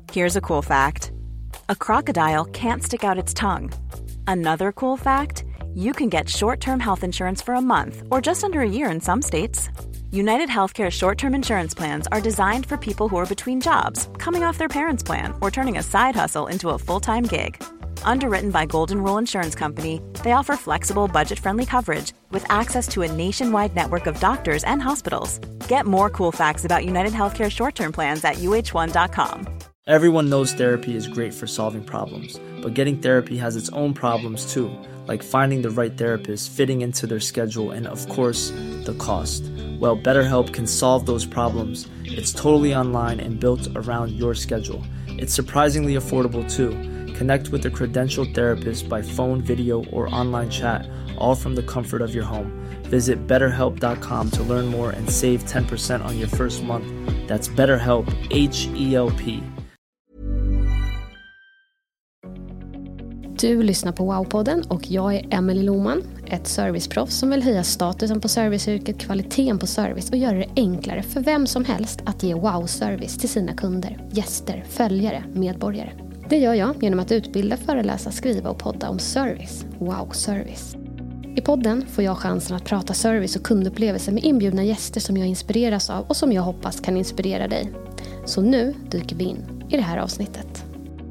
Here's a cool fact. A crocodile can't stick out its tongue. Another cool fact, you can get short-term health insurance for a month or just under a year in some states. United Healthcare short-term insurance plans are designed for people who are between jobs, coming off their parents' plan, or turning a side hustle into a full-time gig. Underwritten by Golden Rule Insurance Company, they offer flexible, budget-friendly coverage with access to a nationwide network of doctors and hospitals. Get more cool facts about United Healthcare short-term plans at uh1.com. Everyone knows therapy is great for solving problems, but getting therapy has its own problems too, like finding the right therapist, fitting into their schedule, and of course, the cost. Well, BetterHelp can solve those problems. It's totally online and built around your schedule. It's surprisingly affordable too. Connect with a credentialed therapist by phone, video, or online chat, all from the comfort of your home. Visit BetterHelp.com to learn more and save 10% on your first month. That's BetterHelp, H-E-L-P. Du lyssnar på Wow-podden och jag är Emelie Lohman, ett serviceproffs som vill höja statusen på serviceyrket, kvaliteten på service och göra det enklare för vem som helst att ge wow-service till sina kunder, gäster, följare, medborgare. Det gör jag genom att utbilda, föreläsa, skriva och podda om service. Wow-service. I podden får jag chansen att prata service och kundupplevelser med inbjudna gäster som jag inspireras av och som jag hoppas kan inspirera dig. Så nu dyker vi in i det här avsnittet.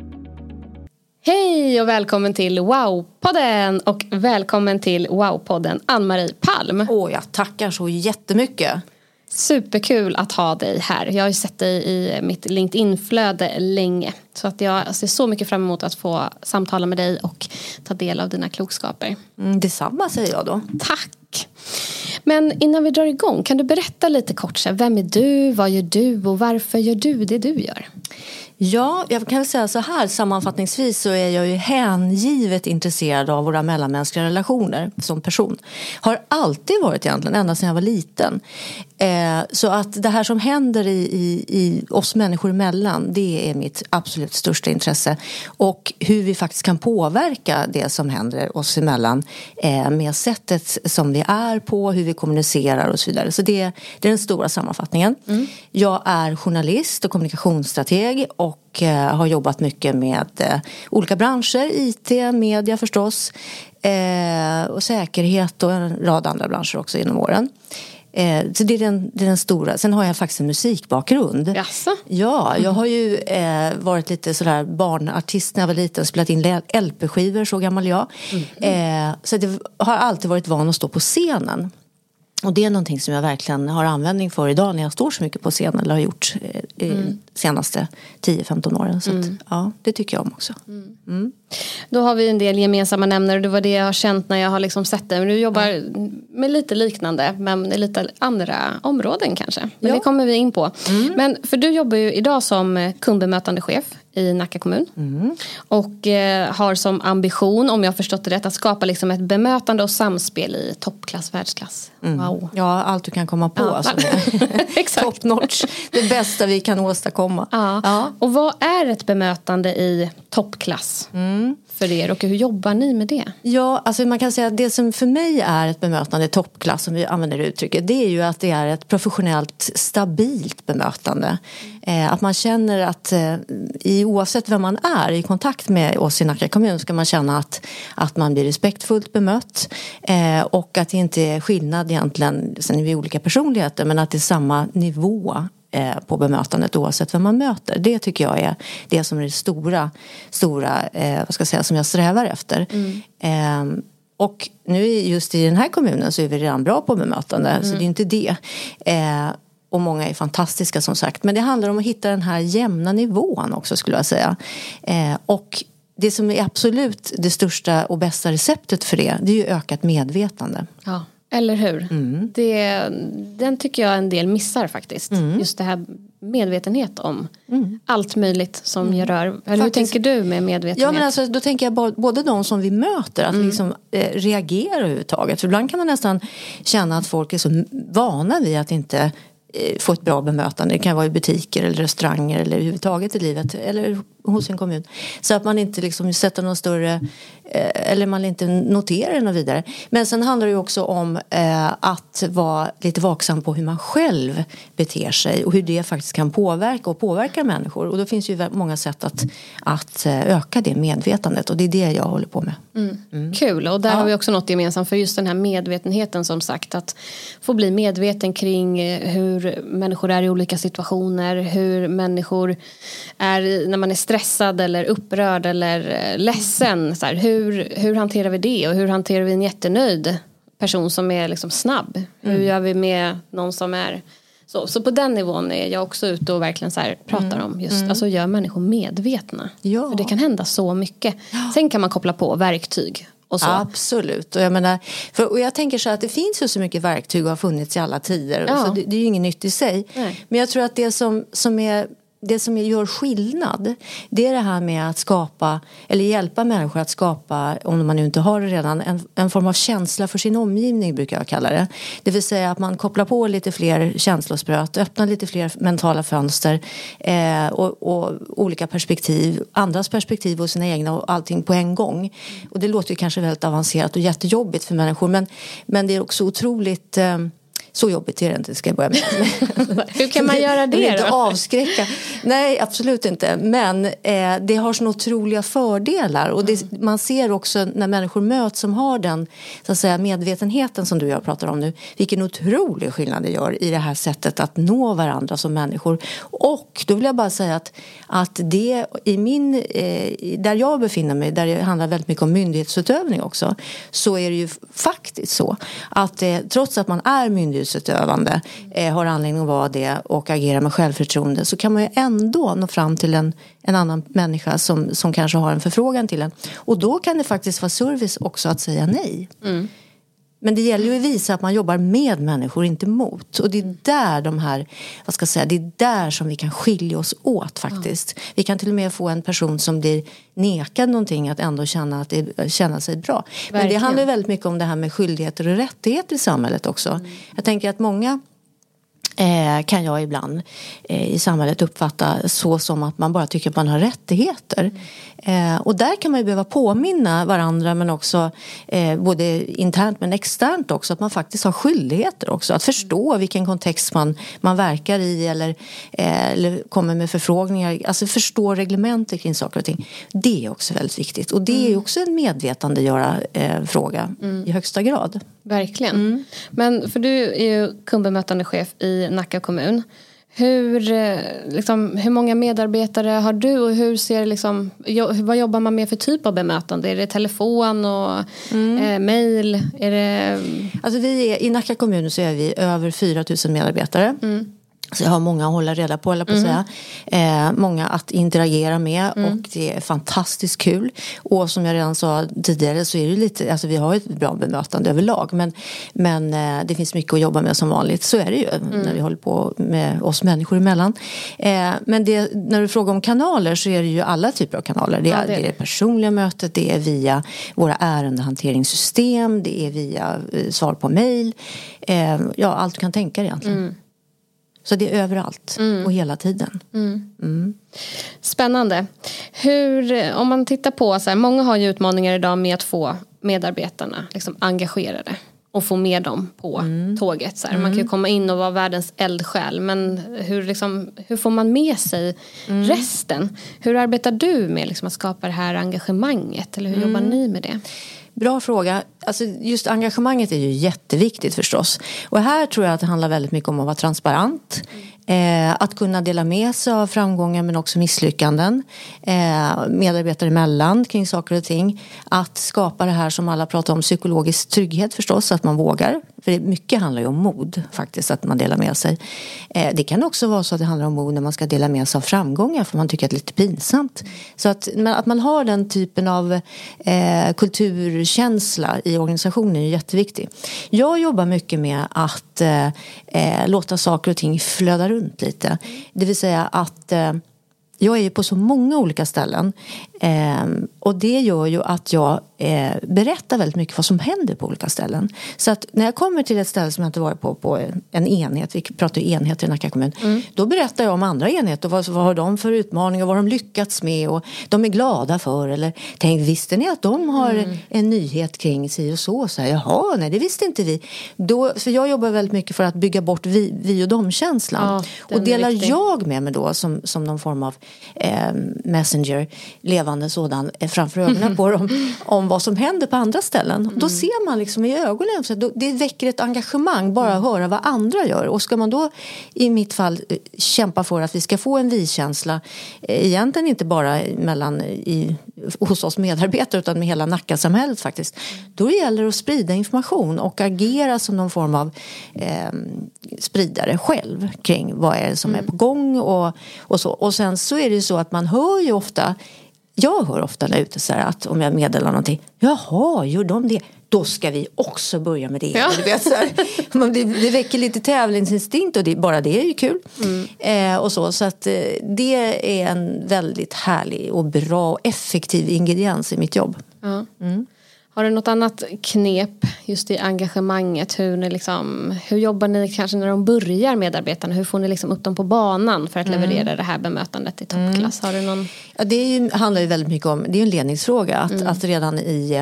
Hej och välkommen till Wow-podden och välkommen till Wow-podden Ann-Marie Palm. Jag tackar så jättemycket. Superkul att ha dig här. Jag har ju sett dig i mitt LinkedIn-flöde länge. Så att jag ser så mycket fram emot att få samtala med dig och ta del av dina klokskaper. Detsamma säger jag då. Tack! Men innan vi drar igång, kan du berätta lite kort? Vem är du, vad gör du och varför gör du det du gör? Ja, jag kan väl säga så här, sammanfattningsvis så är jag ju hängivet intresserad av våra mellanmänskliga relationer som person. Har alltid varit egentligen, ända sedan jag var liten. Så att det här som händer i oss människor emellan, det är mitt absolut största intresse. Och hur vi faktiskt kan påverka det som händer oss emellan med sättet som vi är på, hur vi kommunicerar och så vidare. Så det är den stora sammanfattningen. Jag är journalist och kommunikationsstrateg och har jobbat mycket med olika branscher, IT, media förstås, och säkerhet och en rad andra branscher också genom åren. Så det är den stora. Sen har jag faktiskt en musikbakgrund. Jaså? Ja, jag har ju varit lite sådär barnartist när jag var liten, spelat in LP-skivor, så gammal jag. Så det har alltid varit van att stå på scenen. Och det är någonting som jag verkligen har användning för idag när jag står så mycket på scenen, eller har gjort senaste 10-15 åren. Så att, ja, det tycker jag om också. Då har vi en del gemensamma nämnare. Det var det jag har känt när jag har liksom sett det. Men du jobbar med lite liknande, men lite andra områden kanske. Men det kommer vi in på. Men för du jobbar ju idag som kundbemötande chef i Nacka kommun. Och har som ambition, om jag har förstått det rätt, att skapa liksom ett bemötande och samspel i toppklass, världsklass. Wow. Ja, allt du kan komma på. Alltså, top notch. Det bästa vi kan åstadkomma. Ja. Och vad är ett bemötande i toppklass för er? Och hur jobbar ni med det? Ja, alltså man kan säga att det som för mig är ett bemötande i toppklass, som vi använder det uttrycket, det är ju att det är ett professionellt, stabilt bemötande. Att man känner att oavsett vem man är i kontakt med oss i Nacka kommun, ska man känna att man blir respektfullt bemött, och att det inte är skillnad egentligen, sen är vi olika personligheter, men att det är samma nivå på bemötandet oavsett vem man möter. Det tycker jag är det som är det stora vad ska jag säga, som jag strävar efter. Och nu just i den här kommunen så är vi redan bra på bemötande, så det är inte det. Och många är fantastiska som sagt. Men det handlar om att hitta den här jämna nivån också, skulle jag säga. Och det som är absolut det största och bästa receptet för det är ju ökat medvetande. Ja, eller hur? Den tycker jag en del missar faktiskt. Just det här medvetenhet om allt möjligt som jag rör. Hur tänker du med medvetenhet? Ja, men alltså, då tänker jag både de som vi möter, att liksom reagera överhuvudtaget. För ibland kan man nästan känna att folk är så vana vid att inte få ett bra bemötande. Det kan vara i butiker eller restauranger eller överhuvudtaget i livet eller hos en kommun. Så att man inte liksom sätter någon större eller man inte noterar det något vidare. Men sen handlar det ju också om att vara lite vaksam på hur man själv beter sig och hur det faktiskt kan påverka och påverka människor. Och då finns ju många sätt att öka det medvetandet och det är det jag håller på med. Kul, och där har vi också något gemensamt för just den här medvetenheten som sagt, att få bli medveten kring hur människor är i olika situationer, hur människor är när man är stressad eller upprörd eller ledsen, så här, hur hanterar vi det och hur hanterar vi en jättenöjd person som är liksom snabb, hur gör vi med någon som är så på den nivån är jag också ute och verkligen så här pratar om just, alltså gör människor medvetna. För det kan hända så mycket. Sen kan man koppla på verktyg och så. Absolut. Och jag menar, och jag tänker så att det finns ju så mycket verktyg och har funnits i alla tider. Så det är ju inget nytt i sig. Nej. Men jag tror att det som gör skillnad, det är det här med att skapa eller hjälpa människor att skapa, om man nu inte har det redan, en form av känsla för sin omgivning brukar jag kalla det. Det vill säga att man kopplar på lite fler känslospröt, öppnar lite fler mentala fönster och olika perspektiv, andras perspektiv och sina egna och allting på en gång. Och det låter ju kanske väldigt avancerat och jättejobbigt för människor, men det är också otroligt... Så jobbigt är det inte, ska jag börja med. Hur kan man göra det då? Inte avskräcka. Nej, absolut inte. Men det har såna otroliga fördelar. Och man ser också när människor möts som har den så att säga, medvetenheten som du och jag pratar om nu. Vilken otrolig skillnad det gör i det här sättet att nå varandra som människor. Och då vill jag bara säga att det i där jag befinner mig, där det handlar väldigt mycket om myndighetsutövning också. Så är det ju faktiskt så att trots att man är myndighetsutövande har anledning att vara det och agera med självförtroende, så kan man ju ändå nå fram till en annan människa som kanske har en förfrågan till en. Och då kan det faktiskt vara service också att säga nej. Men det gäller ju att visa att man jobbar med människor, inte mot. Och det är där det är där som vi kan skilja oss åt faktiskt. Vi kan till och med få en person som blir nekad någonting att ändå känna sig bra. Verkligen. Men det handlar väldigt mycket om det här med skyldigheter och rättigheter i samhället också. Jag tänker att många kan jag ibland i samhället uppfatta så som att man bara tycker att man har rättigheter. Och där kan man ju behöva påminna varandra, men också både internt men externt också, att man faktiskt har skyldigheter också. Att förstå vilken kontext man verkar i eller kommer med förfrågningar. Alltså förstå reglementer kring saker och ting. Det är också väldigt viktigt. Och det är också en medvetandegöra fråga i högsta grad. Verkligen. Men för du är ju kundbemötande chef i Nacka kommun. Hur många medarbetare har du och hur ser vad jobbar man med för typ av bemötande? Är det telefon och mejl? Alltså i Nacka kommun så är vi över 4 000 medarbetare. Så jag har många att hålla reda på, säga. Många att interagera med och det är fantastiskt kul. Och som jag redan sa tidigare så är det lite, alltså vi har ett bra bemötande överlag, men det finns mycket att jobba med som vanligt. Så är det ju när vi håller på med oss människor emellan. Men när du frågar om kanaler så är det ju alla typer av kanaler. Det är det personliga mötet, det är via våra ärendehanteringssystem, det är via svar på mejl. Allt du kan tänka dig egentligen. Så det är överallt och hela tiden. Spännande. Om man tittar på så här, många har ju utmaningar idag med att få medarbetarna engagerade och få med dem på tåget. Så här. Man kan ju komma in och vara världens eldsjäl, men hur får man med sig resten? Hur arbetar du med att skapa det här engagemanget? Eller hur jobbar ni med det? Bra fråga. Alltså just engagemanget är ju jätteviktigt förstås. Och här tror jag att det handlar väldigt mycket om att vara transparent. Att kunna dela med sig av framgångar men också misslyckanden. Medarbetare emellan kring saker och ting. Att skapa det här som alla pratar om, psykologisk trygghet förstås. Att man vågar. För mycket handlar ju om mod faktiskt, att man delar med sig. Det kan också vara så att det handlar om mod när man ska dela med sig av framgångar. För man tycker att det är lite pinsamt. Så att man har den typen av kulturkänsla i organisationen är jätteviktig. Jag jobbar mycket med att låta saker och ting flöda runt lite. Det vill säga att jag är ju på så många olika ställen och det gör ju att jag berätta väldigt mycket vad som händer på olika ställen. Så att när jag kommer till ett ställe som jag inte varit på en enhet, vi pratar ju enheter i Nacka kommun, då berättar jag om andra enheter, vad har de för utmaningar, vad de lyckats med och de är glada för, eller tänk, visste ni att de har en nyhet kring sig och så här, jaha, nej det visste inte vi. För jag jobbar väldigt mycket för att bygga bort vi och dem-känslan. Och delar jag med mig då som någon form av messenger, levande sådan, framför ögonen på dem om vad som händer på andra ställen. Då ser man liksom i ögonen, så det väcker ett engagemang bara att höra vad andra gör. Och ska man då i mitt fall kämpa för att vi ska få en vi-känsla, egentligen inte bara hos oss medarbetare utan med hela Nacka-samhället faktiskt, då gäller det att sprida information och agera som någon form av spridare själv kring vad är det som är på gång och så. Och sen så är det ju så att man hör ju ofta, jag hör ofta när jag är ute så här, att om jag meddelar någonting, jaha, gör de det? Då ska vi också börja med det. Ja. Det väcker lite tävlingsinstinkt och bara det är ju kul. Och så att det är en väldigt härlig och bra och effektiv ingrediens i mitt jobb. Ja. Har du något annat knep just i engagemanget? Hur jobbar ni kanske när de börjar medarbetarna? Hur får ni liksom upp dem på banan för att leverera det här bemötandet i toppklass? Har du någon... Ja, handlar ju väldigt mycket om, det är ju en ledningsfråga att redan i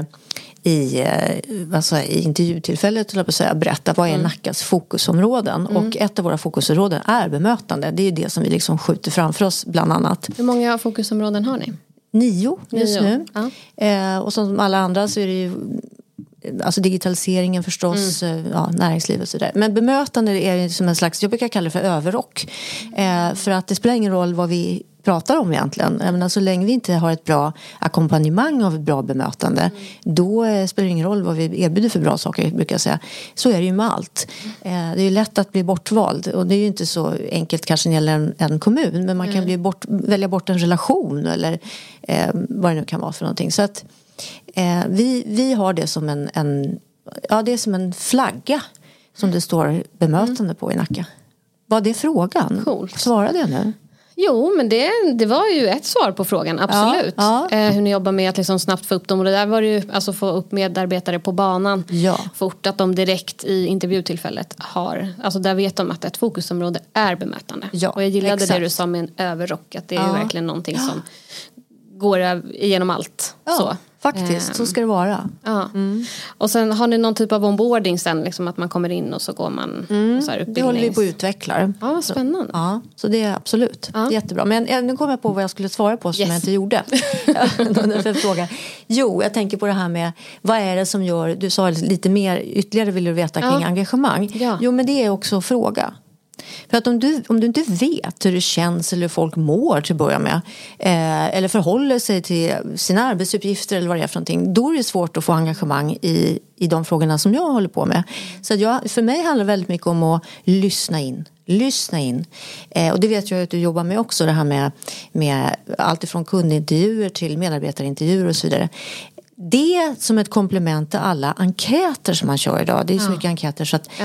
intervjutillfället berätta vad är Nackas fokusområden. Och ett av våra fokusområden är bemötande. Det är ju det som vi liksom skjuter framför oss bland annat. Hur många fokusområden har ni? 9 just nu. Ja. Och som alla andra så är det ju alltså digitaliseringen förstås, näringslivet och sådär. Men bemötande är ju som en slags, jag brukar kalla det för överrock. För att det spelar ingen roll vad vi pratar om egentligen. Jag menar, så länge vi inte har ett bra ackompanjemang av ett bra bemötande, då spelar det ingen roll vad vi erbjuder för bra saker, brukar jag säga. Så är det ju med allt. Det är ju lätt att bli bortvald, och det är ju inte så enkelt kanske när det gäller en kommun, men man kan välja bort en relation eller vad det nu kan vara för någonting. Så att vi har det som det är som en flagga som det står bemötande på i Nacka. Var det frågan? Coolt. Svarade jag nu? Jo, men det var ju ett svar på frågan, absolut. Ja. Hur ni jobbar med att liksom snabbt få upp dem. Och det där var ju alltså få upp medarbetare på banan fort, att de direkt i intervjutillfället har, alltså där vet de att ett fokusområde är bemötande. Ja, och jag gillade det du sa med en överrock, att det är ju verkligen någonting som går igenom allt. Så. Faktiskt, så ska det vara. Ja. Och sen har ni någon typ av onboarding sen, liksom att man kommer in och så går man så här det håller vi på att utveckla. Ja, spännande. Ja, så det är absolut jättebra. Men nu kommer jag på vad jag skulle svara på som jag inte gjorde. Fråga. Jo, jag tänker på det här med vad är det som gör, du sa lite mer, ytterligare vill du veta kring engagemang. Ja. Jo, men det är också fråga. För att om du inte vet hur det känns eller hur folk mår till att börja med, eller förhåller sig till sina arbetsuppgifter eller vad det är för någonting, då är det svårt att få engagemang i de frågorna som jag håller på med. Så att för mig handlar det väldigt mycket om att lyssna in. Och det vet jag att du jobbar med också, det här med allt ifrån kundintervjuer till medarbetarintervjuer och så vidare. Det som ett komplement till alla enkäter som man kör idag, det är så mycket enkäter så att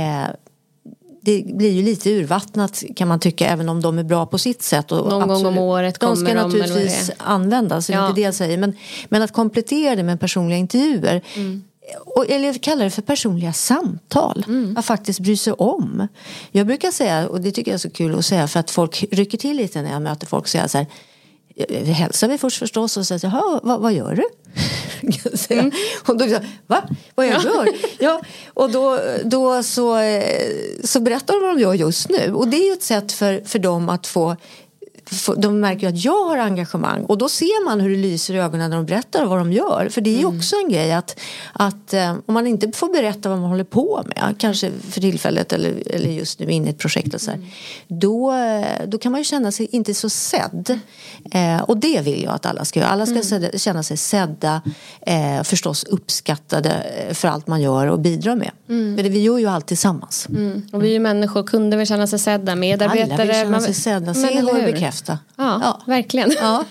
det blir ju lite urvattnat, kan man tycka, även om de är bra på sitt sätt. Och någon gång om året kommer de ska naturligtvis användas, det är inte det jag säger. Men att komplettera det med personliga intervjuer, eller kallar det för personliga samtal, att faktiskt bry sig om. Jag brukar säga, och det tycker jag är så kul att säga, för att folk rycker till lite när jag möter folk, och säger så här: vi hälsar vi först förstås och säger, jaha, vad gör du? Och då säger va? Vad jag gör? Ja, och då så berättar de vad de gör just nu. Och det är ju ett sätt för dem att få, de märker ju att jag har engagemang, och då ser man hur det lyser i ögonen när de berättar vad de gör. För det är ju också en grej att om man inte får berätta vad man håller på med, kanske för tillfället eller just nu inne i ett projekt och så här, då kan man ju känna sig inte så sedd. Och det vill jag att alla ska göra. Alla ska känna sig sedda, förstås uppskattade för allt man gör och bidrar med. För det vi gör ju allt tillsammans. Och vi är ju människor, kunder vill känna sig sedda, medarbetare. Alla vill känna sig sedda, se och bekräfta. Ja, verkligen. Ja.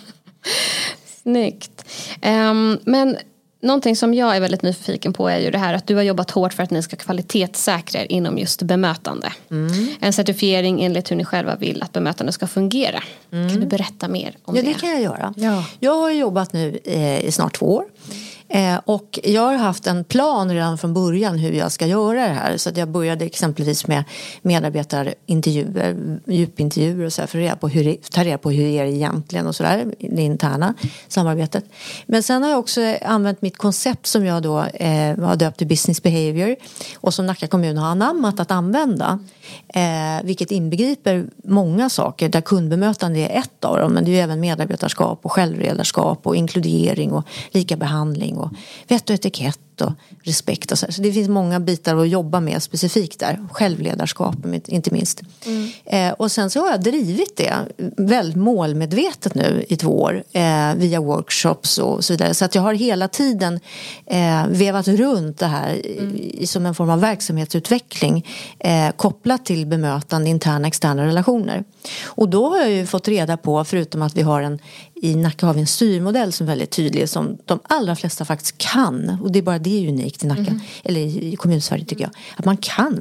Snyggt. Men någonting som jag är väldigt nyfiken på är ju det här att du har jobbat hårt för att ni ska kvalitetssäkra er inom just bemötande. En certifiering enligt hur ni själva vill att bemötande ska fungera. Kan du berätta mer om det? Ja, det kan jag göra. Ja. Jag har jobbat nu i snart 2 år Och jag har haft en plan redan från början hur jag ska göra det här. Så att jag började exempelvis med medarbetarintervjuer, djupintervjuer och så här, för att ta reda på hur det är egentligen och sådär, det interna samarbetet. Men sen har jag också använt mitt koncept som jag då har döpt till Business Behavior och som Nacka kommun har anammat att använda. Vilket inbegriper många saker där kundbemötande är ett av dem, men det är ju även medarbetarskap och självledarskap och inkludering och lika behandling och vett och etikett och respekt och så. Så det finns många bitar att jobba med specifikt där, självledarskap inte minst. Och sen så har jag drivit det väldigt målmedvetet nu i 2 år via workshops och så vidare, så att jag har hela tiden vevat runt det här som en form av verksamhetsutveckling kopplat till bemötande interna externa relationer. Och då har jag ju fått reda på, förutom att vi har i Nacka har vi en styrmodell som är väldigt tydlig, som de allra flesta faktiskt kan, och det är bara det är unikt i Nacka eller i Kommunsverige tycker jag, att man kan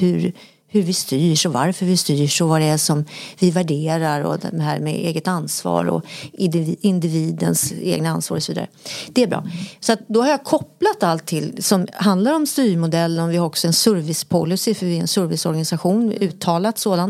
hur vi styrs och varför vi styrs och vad det är som vi värderar och det här med eget ansvar och individens egna ansvar och så vidare. Det är bra. Så att då har jag kopplat allt till som handlar om styrmodellen, och vi har också en servicepolicy för vi är en serviceorganisation, uttalat sådan,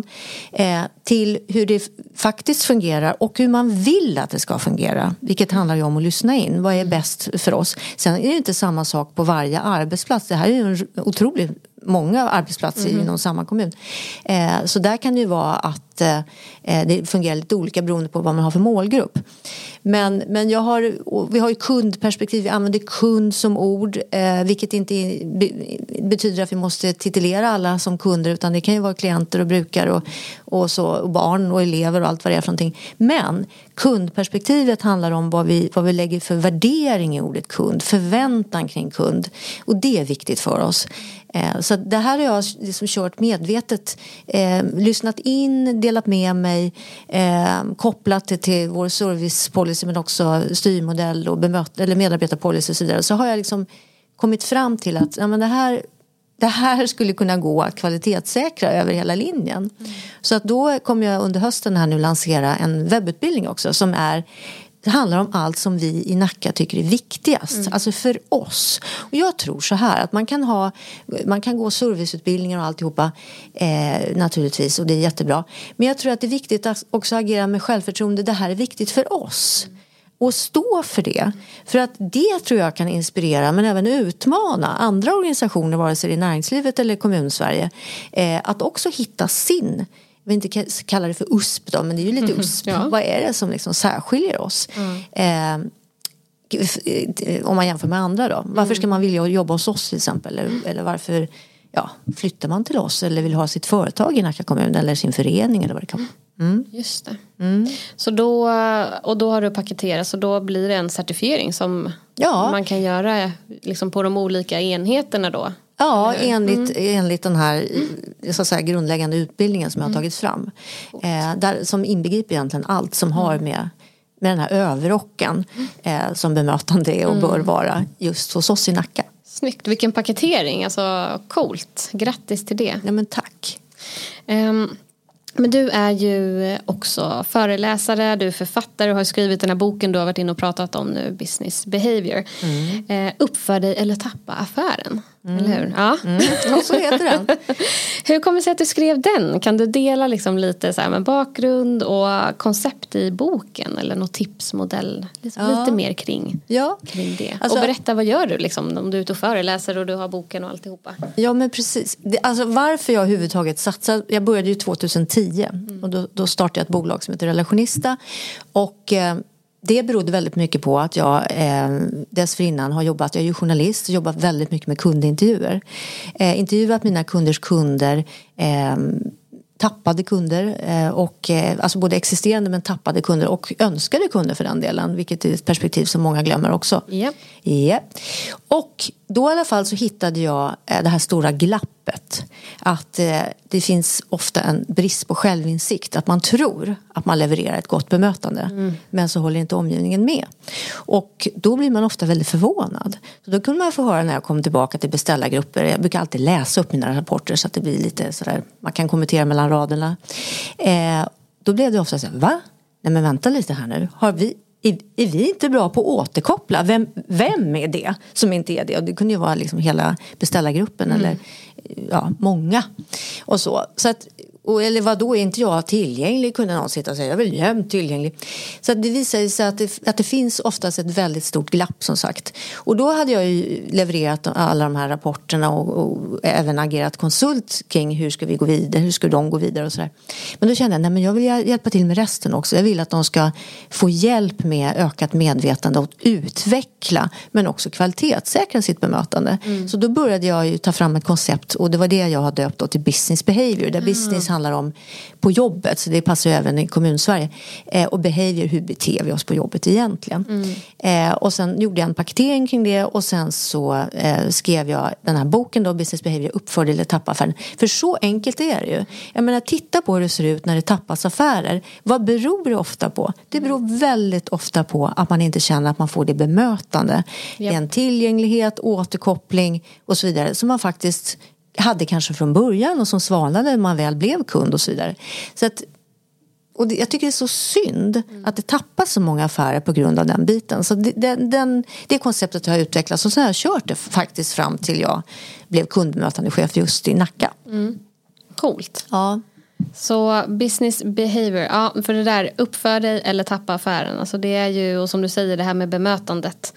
till hur det faktiskt fungerar och hur man vill att det ska fungera, vilket handlar ju om att lyssna in. Vad är bäst för oss? Sen är det inte samma sak på varje arbetsplats. Det här är ju en otroligt många arbetsplatser inom samma kommun. Så där kan det ju vara att det fungerar lite olika beroende på vad man har för målgrupp. Men vi har ju kundperspektiv, vi använder kund som ord, vilket inte betyder att vi måste titulera alla som kunder, utan det kan ju vara klienter och brukare och barn och elever och allt vad det är för någonting. Men kundperspektivet handlar om vad vi lägger för värdering i ordet kund, förväntan kring kund, och det är viktigt för oss. Så det här har jag liksom kört medvetet, lyssnat in, delat med mig, kopplat det till vår servicepolicy men också styrmodell och eller medarbetarpolicy och så vidare. Så har jag liksom kommit fram till att ja, men det här skulle kunna gå att kvalitetssäkra över hela linjen. Så att då kommer jag under hösten här nu lansera en webbutbildning också som det handlar om allt som vi i Nacka tycker är viktigast. Alltså för oss. Och jag tror så här att man kan gå serviceutbildningar och alltihopa naturligtvis, och det är jättebra. Men jag tror att det är viktigt att också agera med självförtroende. Det här är viktigt för oss. Och stå för det. För att det tror jag kan inspirera men även utmana andra organisationer, vare sig i näringslivet eller Kommunsverige, att också hitta sin. Jag vill inte kalla det för USP då, men det är ju lite USP. Ja. Vad är det som liksom särskiljer oss? Om man jämför med andra då. Varför ska man vilja jobba hos oss till exempel? Eller varför flyttar man till oss? Eller vill ha sitt företag i Nacka kommun? Eller sin förening eller vad det kan vara. Just det. Så då har du paketerat, så då blir det en certifiering som man kan göra liksom på de olika enheterna då. Ja, enligt den här så att säga, grundläggande utbildningen som jag har tagit fram. Som inbegriper egentligen allt som har med den här överrocken som bemötande är och bör vara just hos oss i Nacka. Snyggt, vilken paketering, alltså coolt. Grattis till det. Ja, men tack. Men du är ju också föreläsare, du är författare och har skrivit den här boken du har varit inne och pratat om nu, Business Behavior. Uppför dig eller tappa affären, eller hur? Ja, så heter den. Hur kommer det sig att du skrev den? Kan du dela liksom lite så här med bakgrund och koncept i boken eller något tipsmodell? Lite mer kring det. Alltså, och berätta, vad gör du liksom, om du är ute och föreläser och du har boken och alltihopa? Ja, men precis. Alltså varför jag överhuvudtaget satsade, jag började ju 2010 och då startade jag ett bolag som heter Relationista, och det berodde väldigt mycket på att jag dessförinnan har jag är ju journalist, jobbat väldigt mycket med kundintervjuer. Intervjuat mina kunders kunder, tappade kunder och alltså både existerande men tappade kunder och önskade kunder för den delen, vilket är ett perspektiv som många glömmer också. Och då i alla fall så hittade jag det här stora glappet, att det finns ofta en brist på självinsikt, att man tror att man levererar ett gott bemötande men så håller inte omgivningen med, och då blir man ofta väldigt förvånad. Så då kunde man få höra när jag kom tillbaka till beställargrupper, jag brukar alltid läsa upp mina rapporter så att det blir lite sådär, man kan kommentera mellan raderna, då blev det ofta så här, va? Nej men vänta lite här nu, är vi inte bra på att återkoppla? Vem är det som inte är det? Och det kunde ju vara liksom hela beställargruppen eller många. Och så att, eller vad då är inte jag tillgänglig, kunde någon sitta och säga, jag vill jämt tillgänglig. Så att det visar sig att det finns oftast ett väldigt stort glapp, som sagt. Och då hade jag ju levererat alla de här rapporterna och även agerat konsult kring hur ska vi gå vidare, hur ska de gå vidare och sådär. Men då kände jag, nej, men jag vill hjälpa till med resten också. Jag vill att de ska få hjälp med ökat medvetande och utveckla, men också kvalitetssäkra sitt bemötande. Så då började jag ju ta fram ett koncept, och det var det jag har döpt då till business behavior, där business handlar om på jobbet, så det passar ju även i Kommunsverige, och behavior, hur beter vi oss på jobbet egentligen. Och sen gjorde jag en paketering kring det, och sen så skrev jag den här boken då, business behavior, uppför eller tappa affären. För så enkelt är det ju. Jag menar, titta på hur det ser ut när det tappas affärer. Vad beror det ofta på? Det beror väldigt ofta på att man inte känner att man får det bemötande. Yep. En tillgänglighet, återkoppling och så vidare, som man faktiskt hade kanske från början och som svalnade när man väl blev kund och så vidare. Så att, och jag tycker det är så synd att det tappas så många affärer på grund av den biten. Så det konceptet har utvecklats, och så har jag kört det faktiskt fram till jag blev kundbemötande chef just i Nacka. Coolt. Ja. Så business behavior, ja, för det där, uppför dig eller tappa affären. Alltså det är ju, och som du säger, det här med bemötandet.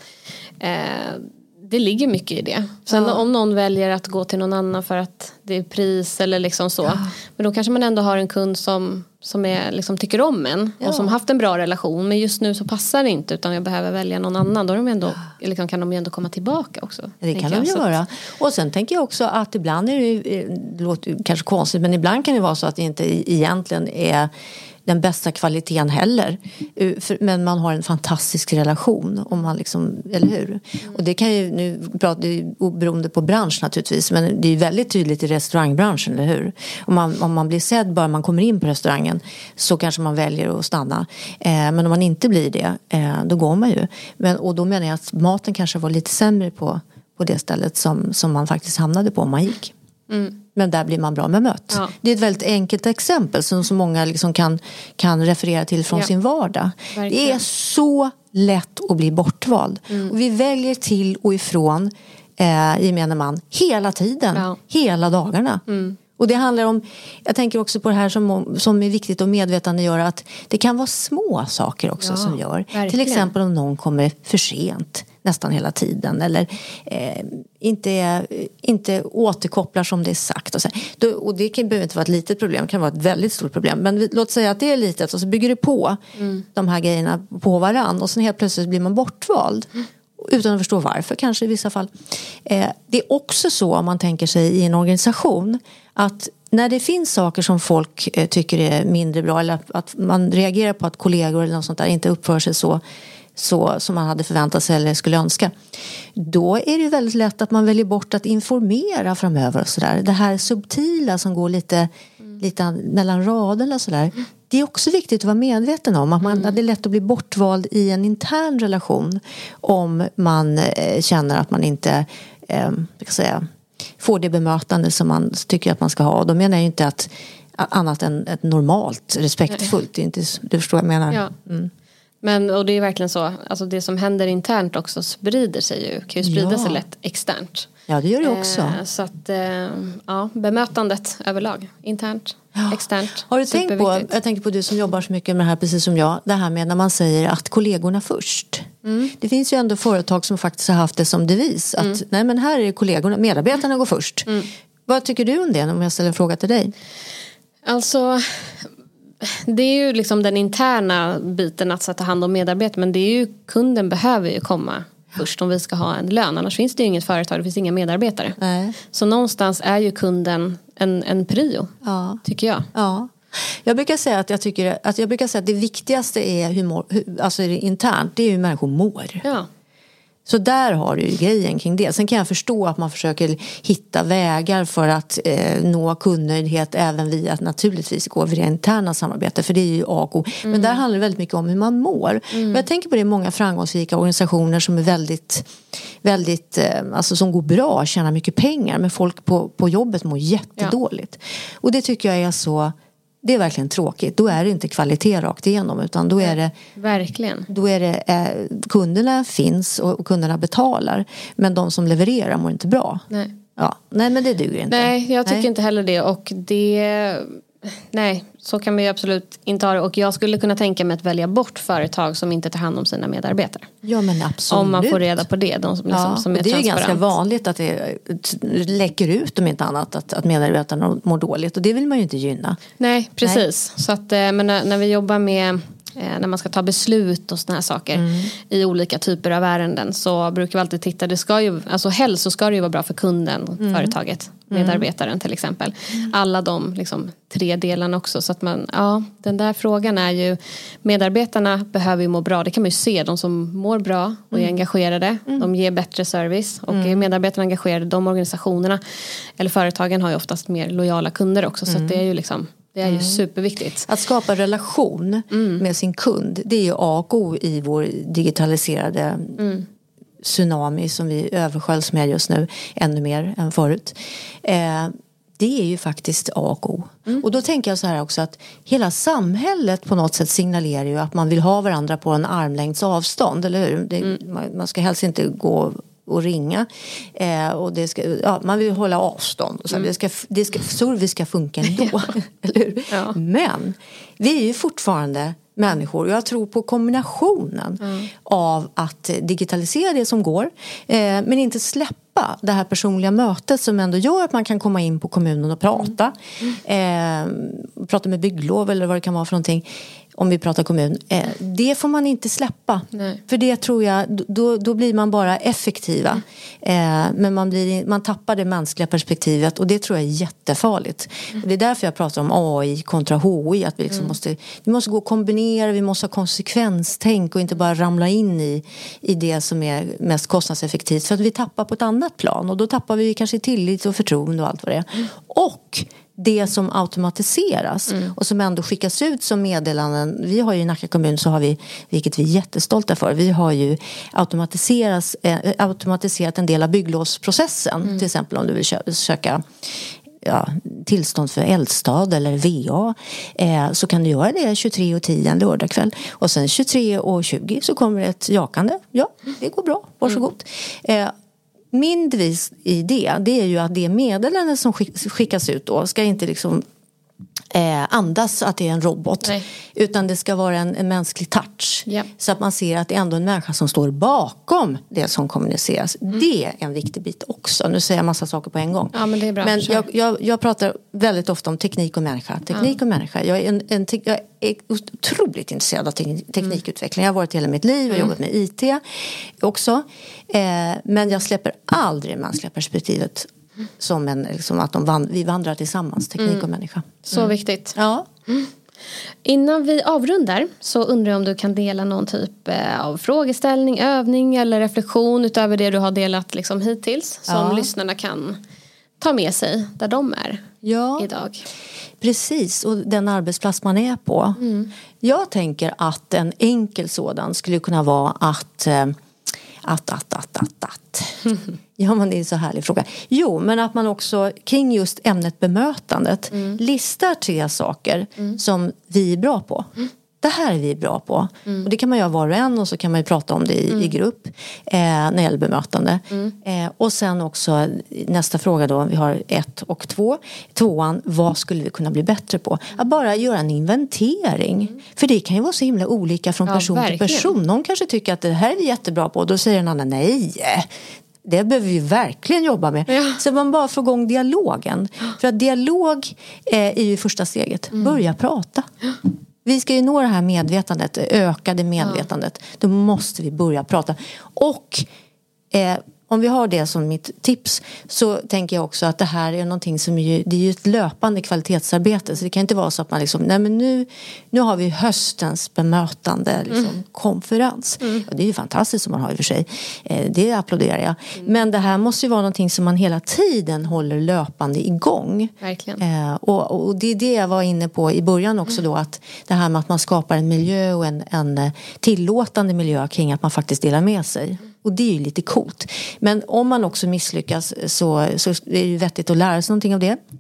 Det ligger mycket i det. Sen om någon väljer att gå till någon annan för att det är pris eller liksom så. Men då kanske man ändå har en kund som är, liksom, tycker om en. Och som haft en bra relation. Men just nu så passar det inte, utan jag behöver välja någon annan. Då är de ändå, liksom, kan de ju ändå komma tillbaka också. Det kan de göra. Och sen tänker jag också att ibland är det låter kanske konstigt, men ibland kan det vara så att det inte egentligen är den bästa kvaliteten heller. Men man har en fantastisk relation. Om man liksom, eller hur? Och det kan ju, nu pratar det beroende på bransch naturligtvis, men det är ju väldigt tydligt i restaurangbranschen, eller hur? Om man blir sedd bara man kommer in på restaurangen, så kanske man väljer att stanna. Men om man inte blir det, då går man ju. Och då menar jag att maten kanske var lite sämre på det stället som man faktiskt hamnade på om man gick. Men där blir man bra med mött. Ja. Det är ett väldigt enkelt exempel som så många liksom kan referera till från sin vardag. Verkligen. Det är så lätt att bli bortvald. Och vi väljer till och ifrån gemene man hela tiden, hela dagarna. Och det handlar om, jag tänker också på det här som är viktigt att medvetandegöra, att det kan vara små saker också som gör. Verkligen. Till exempel om någon kommer för sent nästan hela tiden, eller inte återkopplar som det är sagt. Och det behöver inte vara ett litet problem, det kan vara ett väldigt stort problem. Men låt säga att det är litet, och så bygger det på de här grejerna på varann, och sen helt plötsligt blir man bortvald. Utan att förstå varför, kanske i vissa fall. Det är också så, om man tänker sig i en organisation, att när det finns saker som folk tycker är mindre bra, eller att man reagerar på att kollegor eller något sånt där inte uppför sig så som man hade förväntat sig eller skulle önska, då är det väldigt lätt att man väljer bort att informera framöver och sådär. Det här subtila som går lite mellan raderna och sådär. Det är också viktigt att vara medveten om att det är lätt att bli bortvald i en intern relation om man känner att man inte får det bemötande som man tycker att man ska ha. Och då menar jag inte att annat än ett normalt, respektfullt. Det är inte, du förstår vad jag menar. Ja. Men, och det är verkligen så, alltså det som händer internt också sprider sig ju, kan ju sprida sig lätt externt. Ja, det gör det också. Så att, bemötandet överlag, internt, externt. Har du tänkt på, jag tänker på du som jobbar så mycket med det här, precis som jag, det här med när man säger att kollegorna först. Det finns ju ändå företag som faktiskt har haft det som devis, att nej, men här är kollegorna, medarbetarna går först. Vad tycker du om det, om jag ställer en fråga till dig? Alltså, det är ju liksom den interna biten att ta hand om medarbetare, men det är ju, kunden behöver ju komma först om vi ska ha en lön, annars finns det ju inget företag, det finns inga medarbetare. Nej. Så någonstans är ju kunden en prio, tycker jag. Ja. Jag brukar säga att det viktigaste är alltså internt, det är hur människor mår. Ja. Så där har du ju grejen kring det. Sen kan jag förstå att man försöker hitta vägar för att nå kundnöjdhet även via att naturligtvis gå via interna samarbete. För det är ju A och O. Men där handlar det väldigt mycket om hur man mår. Men jag tänker på det, många framgångsrika organisationer som är väldigt alltså som går bra, tjänar mycket pengar. Men folk på jobbet mår jättedåligt. Och det tycker jag är så Det är verkligen tråkigt. Då är det inte kvalitet rakt igenom, utan då är det... Verkligen. Då är det kunderna finns och kunderna betalar. Men de som levererar mår inte bra. Nej. Ja, nej, men det duger inte. Nej, jag tycker inte heller det. Och det... Nej, så kan vi absolut inte ha det. Och jag skulle kunna tänka mig att välja bort företag som inte tar hand om sina medarbetare. Ja, men absolut. Om man får reda på det. De som, liksom, som är det är ju ganska transparent. vanligt att det läcker ut om inte annat att medarbetarna mår dåligt. Och det vill man ju inte gynna. Nej, precis. Så att, men när vi jobbar med... När man ska ta beslut och såna här saker i olika typer av ärenden, så brukar vi alltid titta, det ska ju, alltså helst så ska det ju vara bra för kunden, företaget, medarbetaren till exempel. Alla de liksom 3 delarna också, så att man, den där frågan är ju, medarbetarna behöver ju må bra, det kan man ju se, de som mår bra och är engagerade, de ger bättre service, och är medarbetarna engagerade, de organisationerna eller företagen har ju oftast mer lojala kunder också, så att det är ju liksom... Det är ju superviktigt. Att skapa relation med sin kund, det är ju A och O i vår digitaliserade tsunami som vi översköljs med just nu, ännu mer än förut. Det är ju faktiskt A och O. Och då tänker jag så här också, att hela samhället på något sätt signalerar ju att man vill ha varandra på en armlängds avstånd, eller hur? Man ska helst inte gå och ringa, och det ska, man vill hålla avstånd, så service ska funka ändå. Eller hur? Ja. Men vi är ju fortfarande människor, och jag tror på kombinationen av att digitalisera det som går, men inte släppa det här personliga mötet som ändå gör att man kan komma in på kommunen och prata prata med bygglov eller vad det kan vara för någonting. Om vi pratar kommun, det får man inte släppa. Nej. För det tror jag, då blir man bara effektiva. Men man tappar det mänskliga perspektivet, och det tror jag är jättefarligt. Och det är därför jag pratar om AI kontra HI, att vi liksom vi måste gå och kombinera, vi måste ha konsekvenstänk och inte bara ramla in i det som är mest kostnadseffektivt, för att vi tappar på ett annat plan, och då tappar vi kanske tillit och förtroende och allt vad det är. Och det som automatiseras och som ändå skickas ut som meddelanden. Vi har ju i Nacka kommun, så har vi, vilket vi är jättestolta för, vi har ju automatiserat en del av bygglovsprocessen. Till exempel om du vill söka tillstånd för eldstad eller VA, så kan du göra det 23:10 en lördagkväll, och sen 23:20 så kommer ett jakande. Ja, det går bra, varsågod. Min devis i det är ju att det meddelande som skickas ut då ska inte liksom andas att det är en robot. Nej. Utan det ska vara en mänsklig touch. Yep. Så att man ser att det är ändå en människa som står bakom det som kommuniceras. Det är en viktig bit också. Nu säger jag massa saker på en gång. Ja, men det är bra. Men jag pratar väldigt ofta om teknik och människa. Teknik och människa. Jag är otroligt intresserad av teknikutveckling. Jag har varit hela mitt liv och jobbat med IT också. Men jag släpper aldrig det mänskliga perspektivet som att vi vandrar tillsammans, teknik och människa. Så viktigt. Ja. Innan vi avrundar så undrar jag om du kan dela någon typ av frågeställning, övning eller reflektion utöver det du har delat liksom hittills, som lyssnarna kan ta med sig där de är idag. Precis, och den arbetsplats man är på. Jag tänker att en enkel sådan skulle kunna vara att Ja, men det är en så härlig fråga. Jo, men att man också kring just ämnet bemötandet listar 3 saker som vi är bra på. Det här är vi bra på. Och det kan man göra var och en, och så kan man ju prata om det i grupp när det gäller bemötande. Och sen också nästa fråga då, vi har 1 och 2. 2:an, vad skulle vi kunna bli bättre på? Att bara göra en inventering. För det kan ju vara så himla olika från person till person. Någon kanske tycker att det här är vi jättebra på, och då säger en annan nej. Det behöver vi verkligen jobba med. Ja. Så man bara får igång dialogen. För att dialog är ju första steget. Börja prata. Vi ska ju nå det här medvetandet, ökade medvetandet. Då måste vi börja prata. Och om vi har det som mitt tips, så tänker jag också att det här är någonting som det är ju ett löpande kvalitetsarbete. Så det kan inte vara så att man liksom, nej men nu har vi höstens bemötande konferens. Och det är ju fantastiskt som man har i och för sig. Det applåderar jag. Men det här måste ju vara någonting som man hela tiden håller löpande igång. Verkligen. Och det är det jag var inne på i början också då, att det här med att man skapar en miljö och en tillåtande miljö kring att man faktiskt delar med sig. Och det är ju lite coolt. Men om man också misslyckas så är det ju vettigt att lära sig någonting av det. Yep.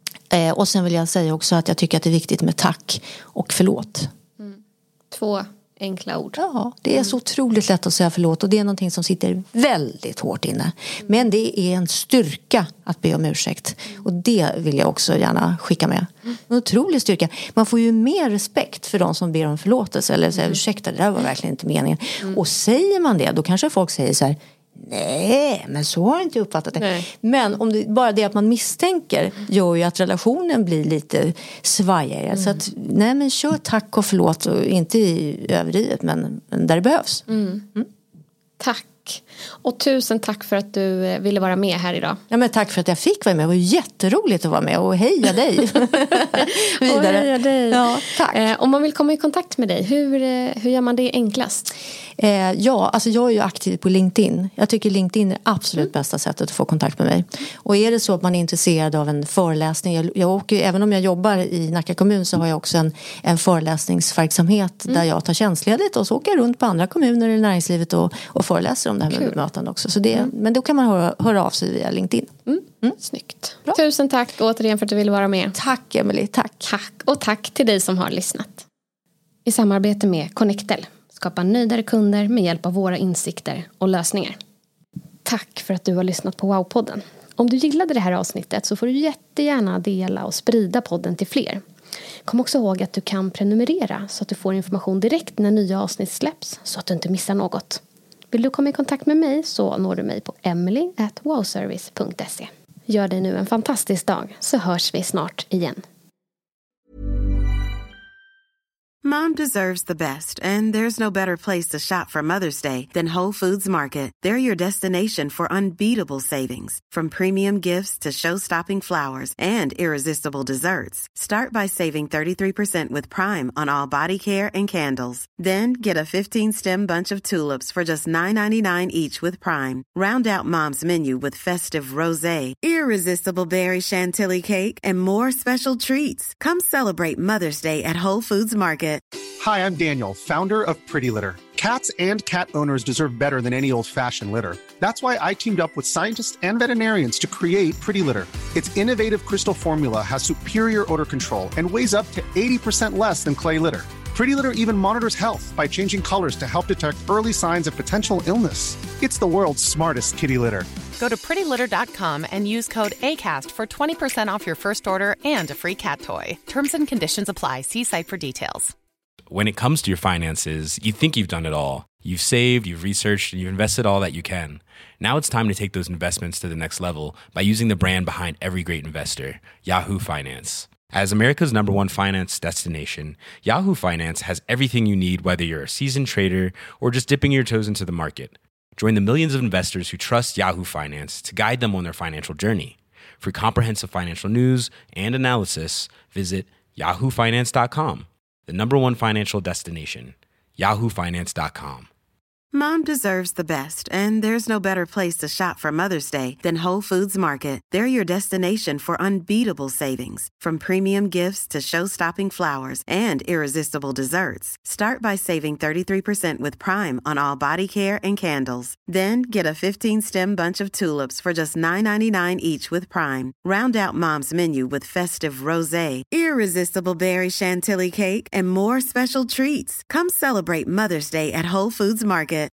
Och sen vill jag säga också att jag tycker att det är viktigt med tack och förlåt. 2 enkla ord. Ja, det är så otroligt lätt att säga förlåt och det är någonting som sitter väldigt hårt inne. Men det är en styrka att be om ursäkt. Och det vill jag också gärna skicka med. En otrolig styrka. Man får ju mer respekt för de som ber om förlåtelse eller säger ursäkta, det där var verkligen inte meningen. Och säger man det, då kanske folk säger så här: nej, men så har jag inte uppfattat det. Nej. Men om det, bara det att man misstänker gör ju att relationen blir lite svajigare. Så att, nej men kör tack och förlåt, och inte i överdrivet, men där det behövs. Tack. Och tusen tack för att du ville vara med här idag. Ja, men tack för att jag fick vara med. Det var jätteroligt att vara med. Och heja dig. Vidare. Och heja dig. Ja, tack. Om man vill komma i kontakt med dig, hur gör man det enklast? Ja, alltså jag är ju aktiv på LinkedIn. Jag tycker LinkedIn är absolut bästa sättet att få kontakt med mig. Och är det så att man är intresserad av en föreläsning, jag åker, även om jag jobbar i Nacka kommun så har jag också en föreläsningsverksamhet där jag tar tjänstledigt och så åker jag runt på andra kommuner i näringslivet och föreläser om det här med bemötande också. Så det, men då kan man höra av sig via LinkedIn. Snyggt. Bra. Tusen tack återigen för att du ville vara med. Tack Emily, tack. Och tack till dig som har lyssnat. I samarbete med Connectel. Skapa nöjdare kunder med hjälp av våra insikter och lösningar. Tack för att du har lyssnat på Wow-podden. Om du gillade det här avsnittet så får du jättegärna dela och sprida podden till fler. Kom också ihåg att du kan prenumerera så att du får information direkt när nya avsnitt släpps så att du inte missar något. Vill du komma i kontakt med mig så når du mig på emily@wowservice.se. Gör dig nu en fantastisk dag så hörs vi snart igen. Mom deserves the best, and there's no better place to shop for Mother's Day than Whole Foods Market. They're your destination for unbeatable savings, from premium gifts to show-stopping flowers and irresistible desserts. Start by saving 33% with Prime on all body care and candles. Then get a 15-stem bunch of tulips for just $9.99 each with Prime. Round out Mom's menu with festive rosé, irresistible berry chantilly cake, and more special treats. Come celebrate Mother's Day at Whole Foods Market. Hi, I'm Daniel, founder of Pretty Litter. Cats and cat owners deserve better than any old-fashioned litter. That's why I teamed up with scientists and veterinarians to create Pretty Litter. Its innovative crystal formula has superior odor control and weighs up to 80% less than clay litter. Pretty Litter even monitors health by changing colors to help detect early signs of potential illness. It's the world's smartest kitty litter. Go to prettylitter.com and use code ACAST for 20% off your first order and a free cat toy. Terms and conditions apply. See site for details. When it comes to your finances, you think you've done it all. You've saved, you've researched, and you've invested all that you can. Now it's time to take those investments to the next level by using the brand behind every great investor, Yahoo Finance. As America's #1 finance destination, Yahoo Finance has everything you need, whether you're a seasoned trader or just dipping your toes into the market. Join the millions of investors who trust Yahoo Finance to guide them on their financial journey. For comprehensive financial news and analysis, visit yahoofinance.com. The #1 financial destination, yahoofinance.com. Mom deserves the best, and there's no better place to shop for Mother's Day than Whole Foods Market. They're your destination for unbeatable savings, from premium gifts to show-stopping flowers and irresistible desserts. Start by saving 33% with Prime on all body care and candles. Then get a 15-stem bunch of tulips for just $9.99 each with Prime. Round out Mom's menu with festive rosé, irresistible berry chantilly cake, and more special treats. Come celebrate Mother's Day at Whole Foods Market.